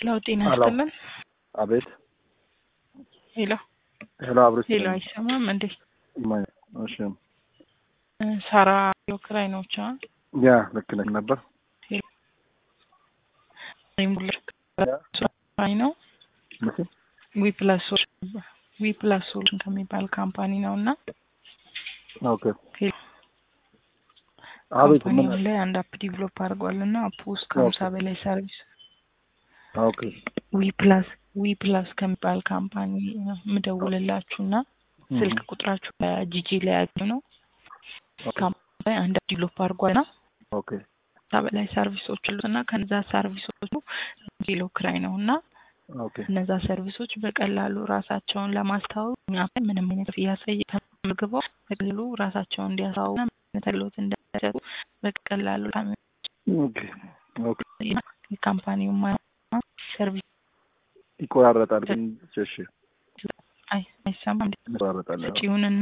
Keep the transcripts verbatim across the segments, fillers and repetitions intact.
ሄሎ ጤና ይስጥልን። አቤት። ሄሎ ሄሎ አብሮሽ ሄሎ አይሰማም እንዴ? እሺ ሳራ ዮክራይ ነው ቻ ያ ልክ ነኝ ነበር። ሄሎ አይ ነው ምን ዊ ፕላስ ዊ ፕላስ ሶሉሽን ከሚባል ካምፓኒ ነውና ኦኬ ሄሎ አቤት ምን ካምፓኒው ላይ አንድ አፕ ዲቨሎፕ አድርጓልና አፕ ውስጥ ከሀምሳ በላይ ሰርቪስ ኦኬ ዊ ፕላስ ዊ ፕላስ ከሚባል ካምፓኒ ምደውልላችሁና ስልክ ቁጥራችሁ ጂጂ ላይ ያገኙ ነው ካምፓኒ አንድ አፕ ዲቨሎፕ አድርጓልና ኦኬ በላይ ሰርቪሶች አሉና ከነዛ ሰርቪሶቹ ኪሎ ክራይ ነውና ኦኬ እነዛ ሰርቪሶች በቀላሉ ራሳቸውን ለማስተዋወቅ እኛ ምንም አይነት ያሳይ ተመግበው በቀላሉ ራሳቸውን እንዲያሳውቁ ተግሎት እንደሰጡ በቀላሉ ኦኬ ኦኬ ካምፓኒው ሰርቪስ ይቆራረጣል ግን እሺ አይ አይሰማም ይቆራረጣል እጪውንና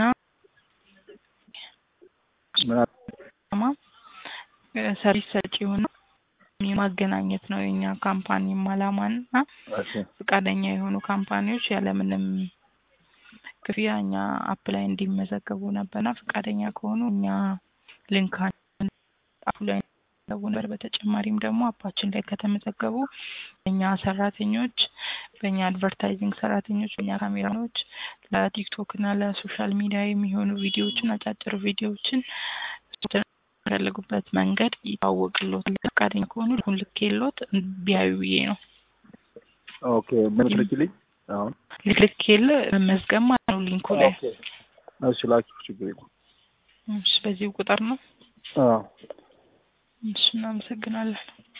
ምን ሰርቪስ ሰጪውና የማገናኘት ነው የኛ ካምፓኒ ማላማና ፍቃደኛ የሆኑ ካምፓኒዎች ያለምንም ክፍያኛ አፕ ላይ እንዲመዘገቡ ነበርና ፍቃደኛ ከሆኑ እኛ ሊንክ አፕ ላይ ነበር። በተጨማሪም ደግሞ አፓችን ላይ ከተመዘገቡ እኛ ሰራተኞች በእኛ አድቨርታይዚንግ ሰራተኞች በእኛ ካሜራኖች ለቲክቶክ እና ለሶሻል ሚዲያ የሚሆኑ ቪዲዮዎችን አጫጭር ቪዲዮዎችን ያለጉበት መንገድ ይታወቅሎት ለፍቃደኛ ከሆኑ ሁሉ ልኬሎት ቢያዩዬ ነው። ኦኬ ምን ልክልኝ አሁን ልክል መዝገማ ነው ሊንኩ ላይ ኦኬ እሺ ላኪው ችግር የለም። እሺ በዚህ ቁጥር ነው። አዎ እሺ እናመሰግናለን።